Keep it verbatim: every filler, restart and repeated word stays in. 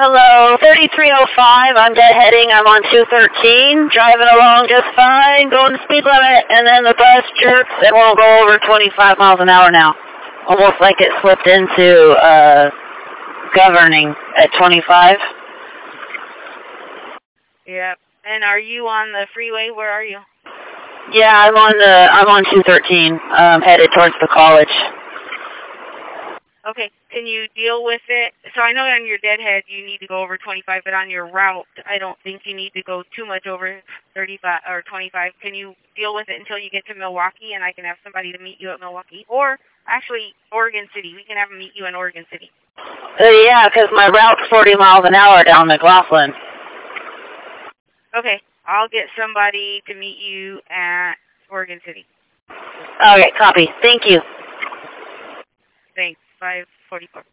Hello, thirty-three oh five, I'm deadheading, I'm on two thirteen, driving along just fine, going the speed limit, and then the bus jerks and won't go over twenty-five miles an hour now. Almost like it slipped into, uh, governing at twenty-five. Yep. And are you on the freeway? Where are you? Yeah, I'm on the, I'm on two thirteen, um, headed towards the college. Okay, can you deal with it? So I know on your deadhead you need to go over twenty-five, but on your route, I don't think you need to go too much over thirty-five or twenty-five. Can you deal with it until you get to Milwaukee, and I can have somebody to meet you at Milwaukee? Or, actually, Oregon City. We can have them meet you in Oregon City. Uh, yeah, because my route's forty miles an hour down McLaughlin. Okay, I'll get somebody to meet you at Oregon City. Okay, copy. Thank you. Thanks. five forty-four.